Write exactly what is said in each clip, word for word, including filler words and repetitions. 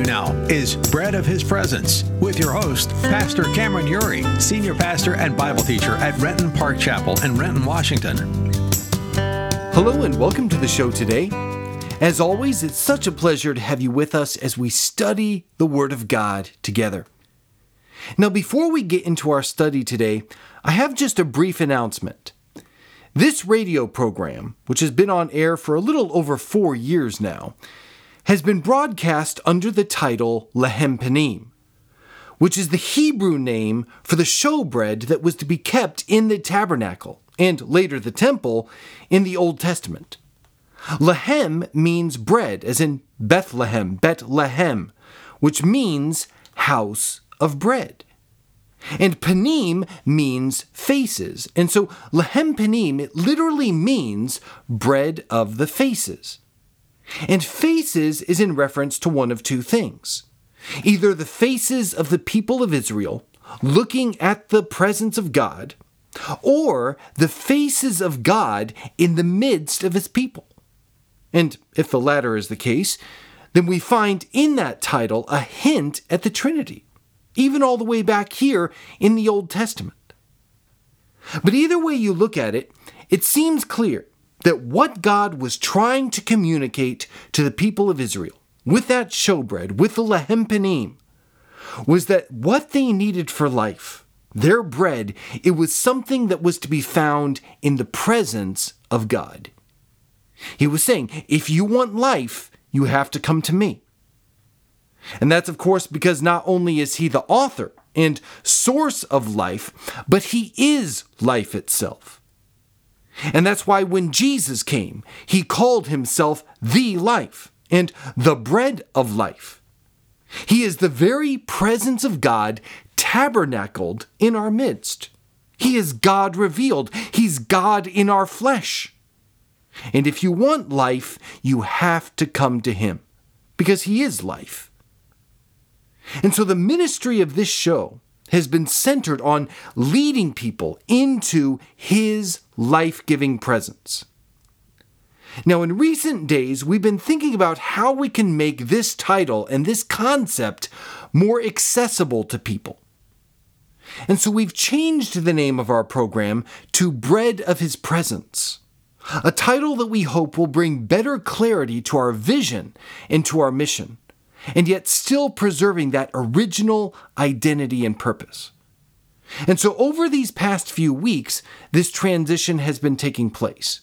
now is Bread of His Presence with your host, Pastor Cameron Uri, Senior Pastor and Bible Teacher at Renton Park Chapel in Renton, Washington. Hello and welcome to the show today. As always, it's such a pleasure to have you with us as we study the Word of God together. Now, before we get into our study today, I have just a brief announcement. This radio program, which has been on air for a little over four years now, has been broadcast under the title Lehem Panim, which is the Hebrew name for the showbread that was to be kept in the tabernacle, and later the temple, in the Old Testament. Lehem means bread, as in Bethlehem, Bet-Lehem, which means house of bread. And panim means faces, and so Lehem Panim, it literally means bread of the faces. And faces is in reference to one of two things. Either the faces of the people of Israel looking at the presence of God, or the faces of God in the midst of his people. And if the latter is the case, then we find in that title a hint at the Trinity, even all the way back here in the Old Testament. But either way you look at it, it seems clear that what God was trying to communicate to the people of Israel with that showbread, with the Lehem Panim, was that what they needed for life, their bread, it was something that was to be found in the presence of God. He was saying, if you want life, you have to come to me. And that's, of course, because not only is he the author and source of life, but he is life itself. And that's why when Jesus came, he called himself the life and the bread of life. He is the very presence of God tabernacled in our midst. He is God revealed. He's God in our flesh. And if you want life, you have to come to him, because he is life. And so the ministry of this show has been centered on leading people into his life-giving presence. Now, in recent days, we've been thinking about how we can make this title and this concept more accessible to people. And so we've changed the name of our program to Bread of His Presence, a title that we hope will bring better clarity to our vision and to our mission, and yet still preserving that original identity and purpose. And so over these past few weeks, this transition has been taking place.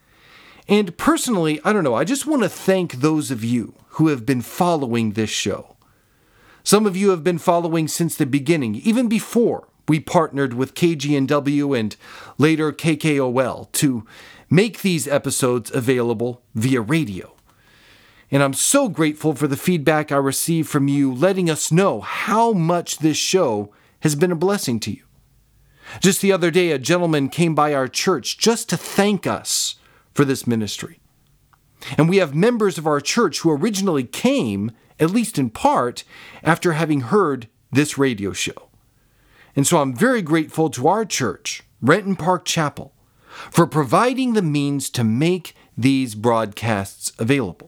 And personally, I don't know, I just want to thank those of you who have been following this show. Some of you have been following since the beginning, even before we partnered with K G N W and later K K O L to make these episodes available via radio. And I'm so grateful for the feedback I received from you letting us know how much this show has been a blessing to you. Just the other day, a gentleman came by our church just to thank us for this ministry. And we have members of our church who originally came, at least in part, after having heard this radio show. And so I'm very grateful to our church, Renton Park Chapel, for providing the means to make these broadcasts available.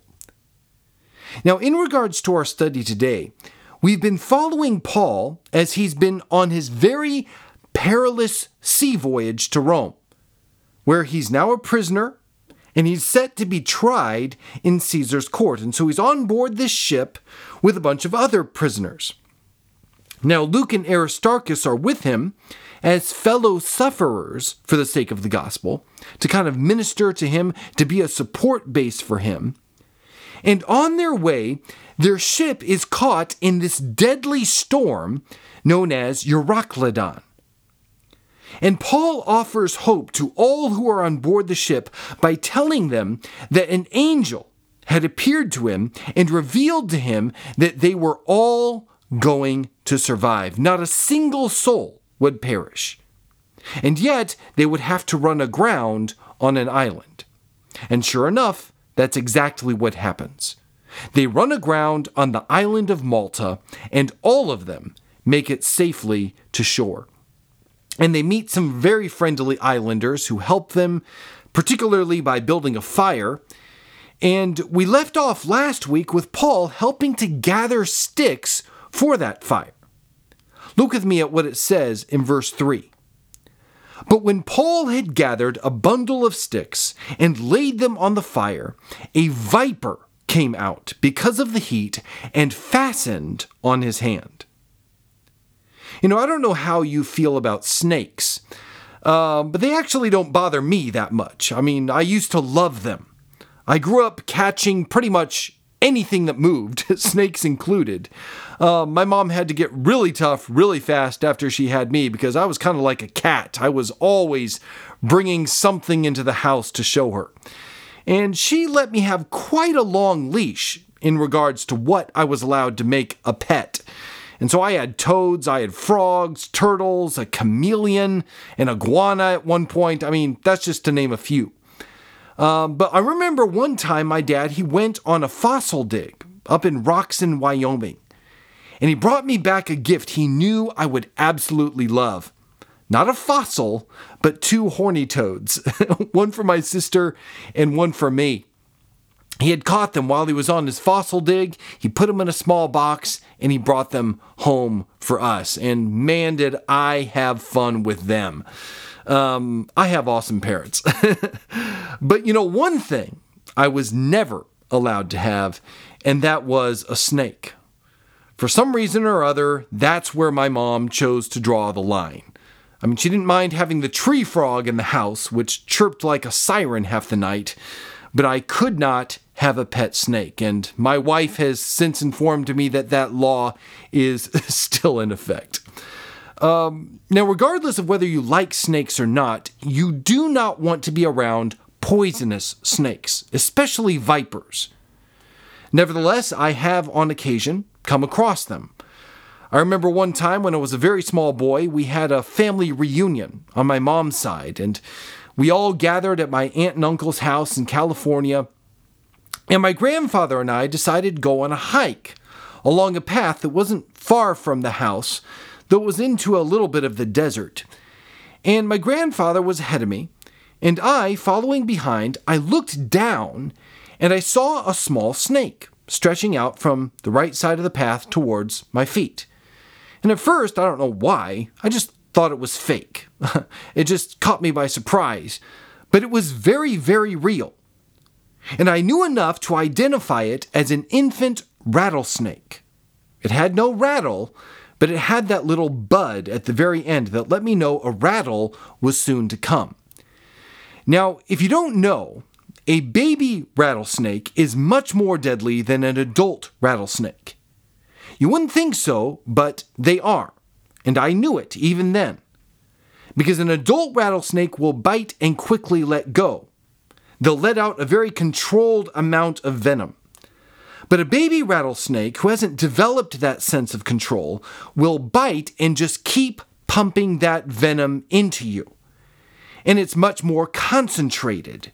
Now, in regards to our study today, we've been following Paul as he's been on his very perilous sea voyage to Rome, where he's now a prisoner and he's set to be tried in Caesar's court. And so he's on board this ship with a bunch of other prisoners. Now, Luke and Aristarchus are with him as fellow sufferers for the sake of the gospel, to kind of minister to him, to be a support base for him. And on their way, their ship is caught in this deadly storm known as Euroclydon. And Paul offers hope to all who are on board the ship by telling them that an angel had appeared to him and revealed to him that they were all going to survive. Not a single soul would perish. And yet, they would have to run aground on an island. And sure enough, that's exactly what happens. They run aground on the island of Malta, and all of them make it safely to shore. And they meet some very friendly islanders who help them, particularly by building a fire. And we left off last week with Paul helping to gather sticks for that fire. Look with me at what it says in verse three. But when Paul had gathered a bundle of sticks and laid them on the fire, a viper came out because of the heat and fastened on his hand. You know, I don't know how you feel about snakes, uh, but they actually don't bother me that much. I mean, I used to love them. I grew up catching pretty much anything that moved, snakes included. Uh, my mom had to get really tough really fast after she had me because I was kind of like a cat. I was always bringing something into the house to show her. And she let me have quite a long leash in regards to what I was allowed to make a pet. And so I had toads, I had frogs, turtles, a chameleon, an iguana at one point. I mean, that's just to name a few. Um, but I remember one time my dad, he went on a fossil dig up in Roxon, Wyoming. And he brought me back a gift he knew I would absolutely love. Not a fossil, but two horny toads. One for my sister and one for me. He had caught them while he was on his fossil dig. He put them in a small box and he brought them home for us. And man, did I have fun with them. Um, I have awesome parents. But you know, one thing I was never allowed to have, and that was a snake. For some reason or other, that's where my mom chose to draw the line. I mean, she didn't mind having the tree frog in the house, which chirped like a siren half the night, but I could not have a pet snake, and my wife has since informed me that that law is still in effect. Um, now, regardless of whether you like snakes or not, you do not want to be around poisonous snakes, especially vipers. Nevertheless, I have on occasion come across them. I remember one time when I was a very small boy, we had a family reunion on my mom's side, and we all gathered at my aunt and uncle's house in California, and my grandfather and I decided to go on a hike along a path that wasn't far from the house, though it was into a little bit of the desert. And my grandfather was ahead of me, and I, following behind, I looked down, and I saw a small snake stretching out from the right side of the path towards my feet. And at first, I don't know why, I just thought it was fake. It just caught me by surprise. But it was very, very real. And I knew enough to identify it as an infant rattlesnake. It had no rattle, but it had that little bud at the very end that let me know a rattle was soon to come. Now, if you don't know, a baby rattlesnake is much more deadly than an adult rattlesnake. You wouldn't think so, but they are. And I knew it even then. Because an adult rattlesnake will bite and quickly let go. They'll let out a very controlled amount of venom. But a baby rattlesnake who hasn't developed that sense of control will bite and just keep pumping that venom into you. And it's much more concentrated.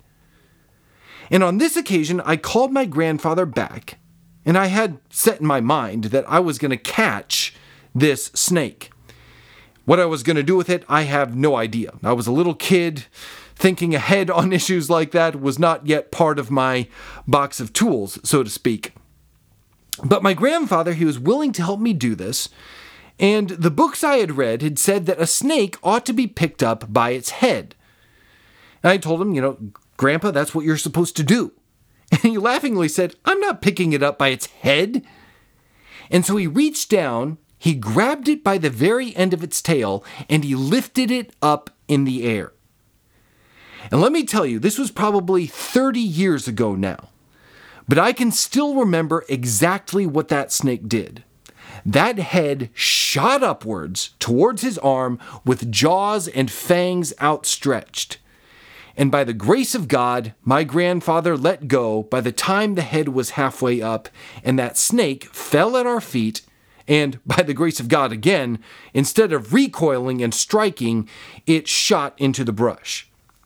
And on this occasion, I called my grandfather back, and I had set in my mind that I was going to catch this snake. What I was going to do with it, I have no idea. I was a little kid. Thinking ahead on issues like that was not yet part of my box of tools, so to speak. But my grandfather, he was willing to help me do this, and the books I had read had said that a snake ought to be picked up by its head. And I told him, you know, Grandpa, that's what you're supposed to do. And he laughingly said, I'm not picking it up by its head. And so he reached down, he grabbed it by the very end of its tail, and he lifted it up in the air. And let me tell you, this was probably thirty years ago now, but I can still remember exactly what that snake did. That head shot upwards towards his arm with jaws and fangs outstretched. And by the grace of God, my grandfather let go by the time the head was halfway up, and that snake fell at our feet, and by the grace of God again, instead of recoiling and striking, it shot into the brush.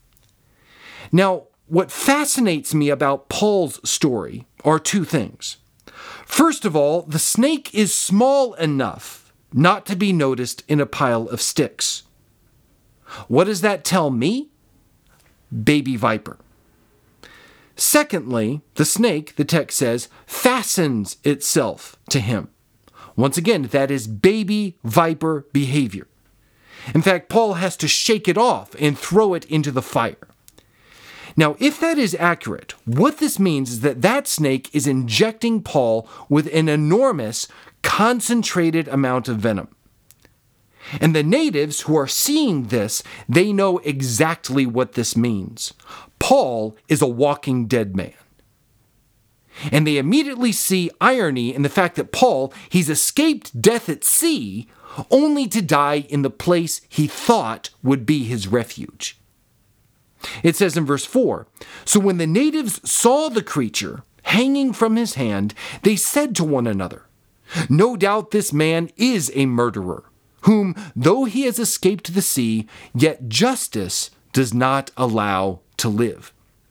Now, what fascinates me about Paul's story are two things. First of all, the snake is small enough not to be noticed in a pile of sticks. What does that tell me? Baby viper. Secondly, the snake, the text says, fastens itself to him. Once again, that is baby viper behavior. In fact, Paul has to shake it off and throw it into the fire. Now, if that is accurate, what this means is that that snake is injecting Paul with an enormous, concentrated amount of venom. And the natives who are seeing this, they know exactly what this means. Paul is a walking dead man. And they immediately see irony in the fact that Paul, he's escaped death at sea, only to die in the place he thought would be his refuge. It says in verse four, "So when the natives saw the creature hanging from his hand, they said to one another, 'No doubt this man is a murderer, whom, though he has escaped the sea, yet justice does not allow to live.'"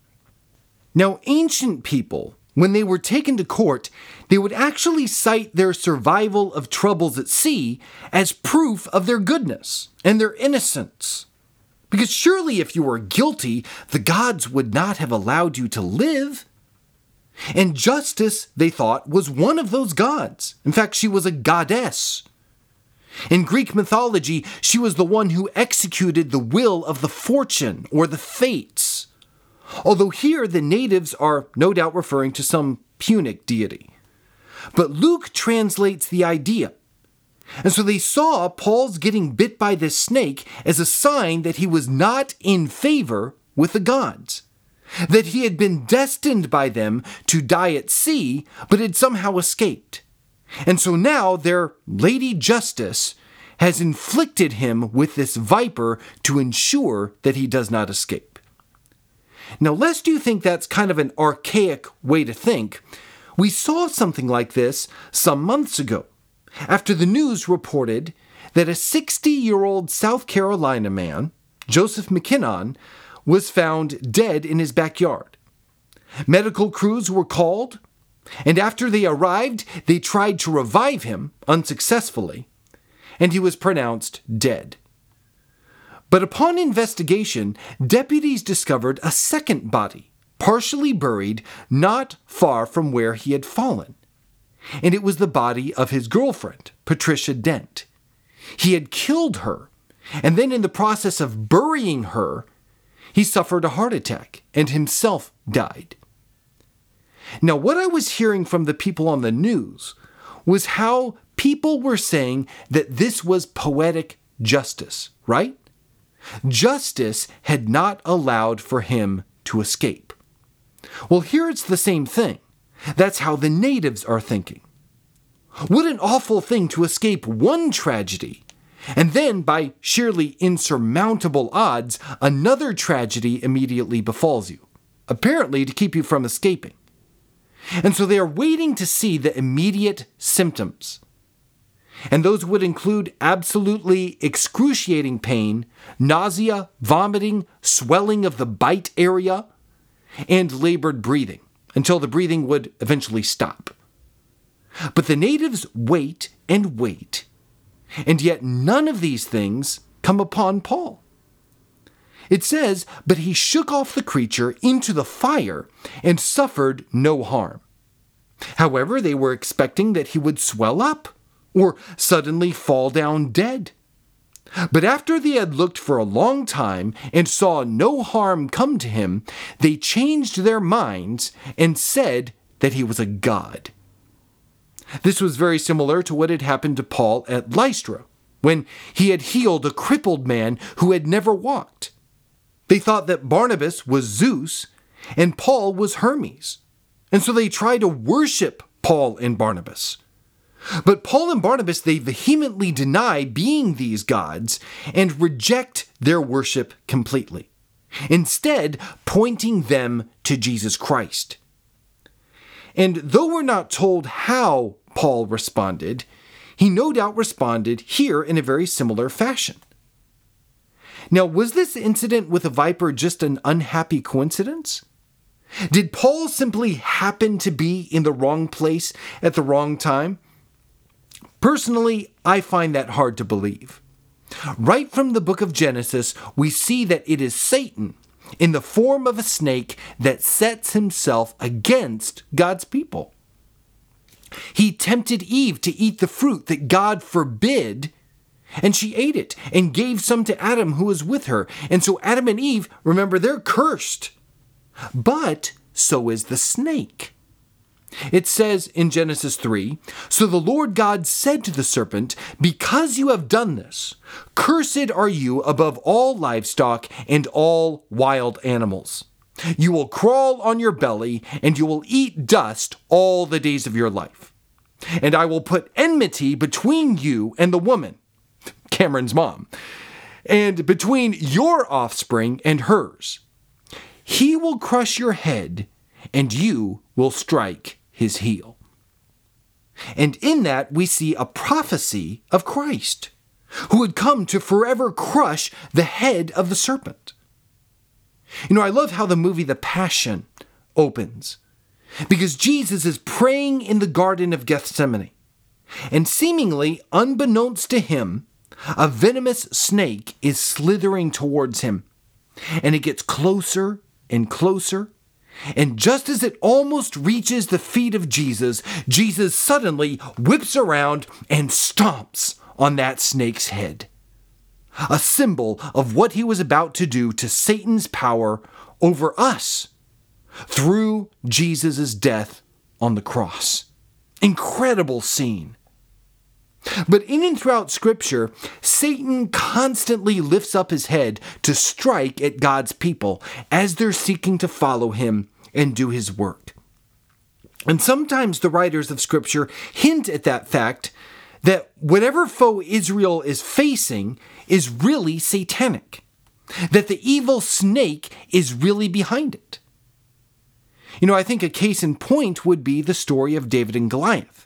Now, ancient people, when they were taken to court, they would actually cite their survival of troubles at sea as proof of their goodness and their innocence. Because surely if you were guilty, the gods would not have allowed you to live. And Justice, they thought, was one of those gods. In fact, she was a goddess. In Greek mythology, she was the one who executed the will of the fortune or the fates. Although here the natives are no doubt referring to some Punic deity. But Luke translates the idea. And so they saw Paul's getting bit by this snake as a sign that he was not in favor with the gods, that he had been destined by them to die at sea, but had somehow escaped. And so now their Lady Justice has inflicted him with this viper to ensure that he does not escape. Now, lest you think that's kind of an archaic way to think, we saw something like this some months ago, after the news reported that a sixty-year-old South Carolina man, Joseph McKinnon, was found dead in his backyard. Medical crews were called, and after they arrived, they tried to revive him unsuccessfully, and he was pronounced dead. But upon investigation, deputies discovered a second body, partially buried not far from where he had fallen. And it was the body of his girlfriend, Patricia Dent. He had killed her, and then in the process of burying her, he suffered a heart attack and himself died. Now, what I was hearing from the people on the news was how people were saying that this was poetic justice, right? Justice had not allowed for him to escape. Well, here it's the same thing. That's how the natives are thinking. What an awful thing to escape one tragedy, and then, by sheerly insurmountable odds, another tragedy immediately befalls you, apparently to keep you from escaping. And so they are waiting to see the immediate symptoms. And those would include absolutely excruciating pain, nausea, vomiting, swelling of the bite area, and labored breathing, until the breathing would eventually stop. But the natives wait and wait, and yet none of these things come upon Paul. It says, "But he shook off the creature into the fire and suffered no harm." However, they were expecting that he would swell up or suddenly fall down dead. But after they had looked for a long time and saw no harm come to him, they changed their minds and said that he was a god. This was very similar to what had happened to Paul at Lystra, when he had healed a crippled man who had never walked. They thought that Barnabas was Zeus and Paul was Hermes, and so they tried to worship Paul and Barnabas. But Paul and Barnabas, they vehemently deny being these gods and reject their worship completely, instead pointing them to Jesus Christ. And though we're not told how Paul responded, he no doubt responded here in a very similar fashion. Now, was this incident with a viper just an unhappy coincidence? Did Paul simply happen to be in the wrong place at the wrong time? Personally, I find that hard to believe. Right from the book of Genesis, we see that it is Satan in the form of a snake that sets himself against God's people. He tempted Eve to eat the fruit that God forbid, and she ate it and gave some to Adam who was with her. And so Adam and Eve, remember, they're cursed. But so is the snake. It says in Genesis three, "So the Lord God said to the serpent, 'Because you have done this, cursed are you above all livestock and all wild animals. You will crawl on your belly, and you will eat dust all the days of your life. And I will put enmity between you and the woman,'" Cameron's mom, "and between your offspring and hers. He will crush your head, and you will strike his heel." And in that we see a prophecy of Christ, who would come to forever crush the head of the serpent. You know, I love how the movie The Passion opens, because Jesus is praying in the Garden of Gethsemane, and seemingly unbeknownst to him, a venomous snake is slithering towards him, and it gets closer and closer. And just as it almost reaches the feet of Jesus, Jesus suddenly whips around and stomps on that snake's head, a symbol of what he was about to do to Satan's power over us through Jesus' death on the cross. Incredible scene. But in and throughout Scripture, Satan constantly lifts up his head to strike at God's people as they're seeking to follow him and do his work. And sometimes the writers of Scripture hint at that fact that whatever foe Israel is facing is really satanic, that the evil snake is really behind it. You know, I think a case in point would be the story of David and Goliath.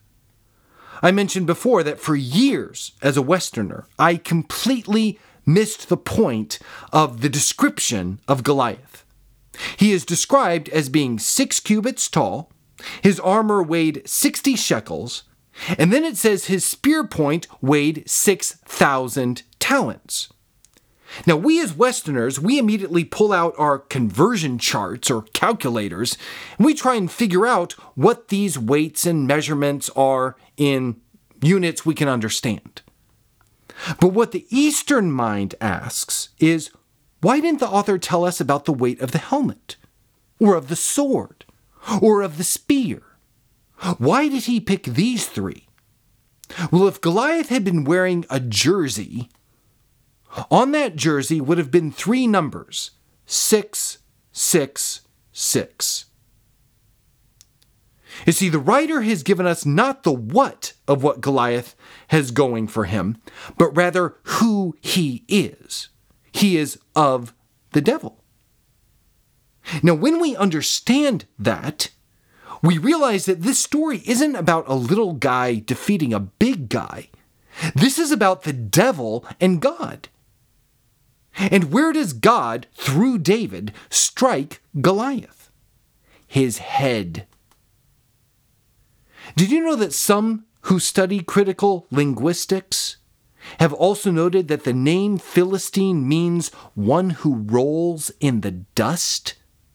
I mentioned before that for years, as a Westerner, I completely missed the point of the description of Goliath. He is described as being six cubits tall, his armor weighed sixty shekels, and then it says his spear point weighed six thousand talents. Now, we as Westerners, we immediately pull out our conversion charts or calculators, and we try and figure out what these weights and measurements are in units we can understand. But what the Eastern mind asks is, why didn't the author tell us about the weight of the helmet, or of the sword, or of the spear? Why did he pick these three? Well, if Goliath had been wearing a jersey, on that jersey would have been three numbers, six, six, six. You see, the writer has given us not the what of what Goliath has going for him, but rather who he is. He is of the devil. Now, when we understand that, we realize that this story isn't about a little guy defeating a big guy. This is about the devil and God. And where does God, through David, strike Goliath? His head. Did you know that some who study critical linguistics have also noted that the name Philistine means one who rolls in the dust?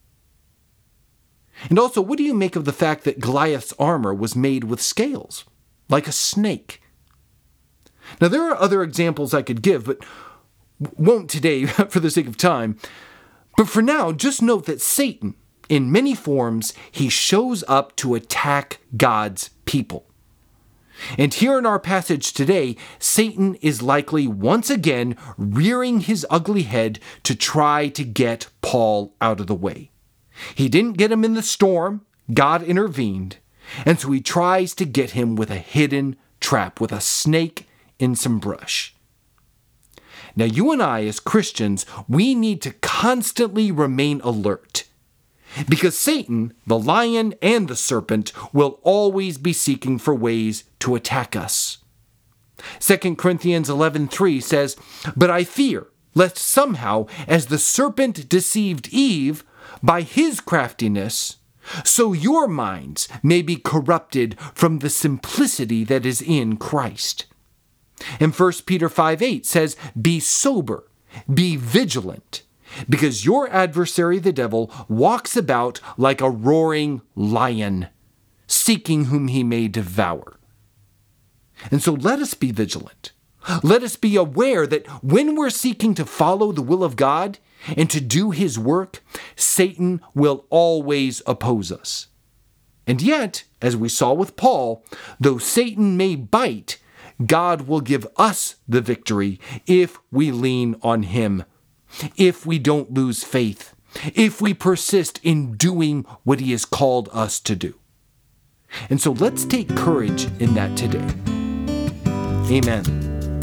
And also, what do you make of the fact that Goliath's armor was made with scales, like a snake? Now, there are other examples I could give, but won't today for the sake of time. But for now, just note that Satan, in many forms, he shows up to attack God's people. And here in our passage today, Satan is likely once again rearing his ugly head to try to get Paul out of the way. He didn't get him in the storm, God intervened, and so he tries to get him with a hidden trap, with a snake in some brush. Now, you and I, as Christians, we need to constantly remain alert, because Satan, the lion and the serpent, will always be seeking for ways to attack us. Second Corinthians eleven three says, "But I fear, lest somehow, as the serpent deceived Eve by his craftiness, so your minds may be corrupted from the simplicity that is in Christ." And First Peter five eight says, "Be sober, be vigilant, because your adversary, the devil, walks about like a roaring lion, seeking whom he may devour. And so let us be vigilant. Let us be aware that when we're seeking to follow the will of God and to do his work, Satan will always oppose us. And yet, as we saw with Paul, though Satan may bite, God will give us the victory if we lean on him, if we don't lose faith, if we persist in doing what he has called us to do. And so let's take courage in that today. Amen.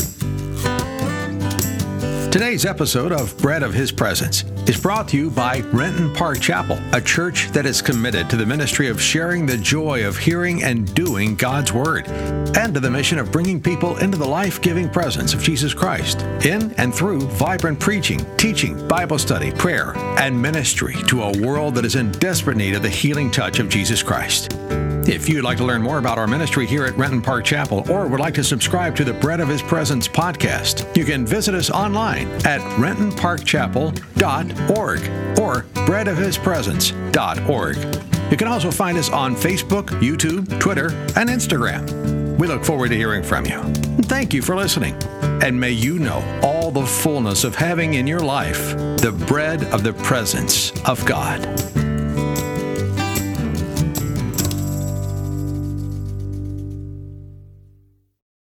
Today's episode of Bread of His Presence is brought to you by Renton Park Chapel, a church that is committed to the ministry of sharing the joy of hearing and doing God's Word, and to the mission of bringing people into the life-giving presence of Jesus Christ, in and through vibrant preaching, teaching, Bible study, prayer, and ministry to a world that is in desperate need of the healing touch of Jesus Christ. If you'd like to learn more about our ministry here at Renton Park Chapel, or would like to subscribe to the Bread of His Presence podcast, you can visit us online at renton park chapel dot org or bread of his presence dot org. You can also find us on Facebook, YouTube, Twitter, and Instagram. We look forward to hearing from you. Thank you for listening, and may you know all the fullness of having in your life the bread of the presence of God.